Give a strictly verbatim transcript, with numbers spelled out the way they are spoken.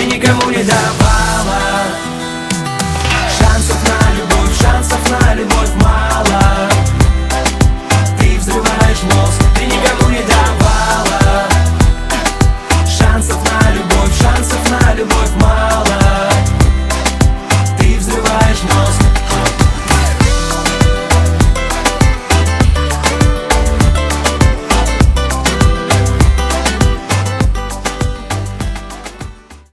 никому не давала. Шансов на любовь, шансов на любовь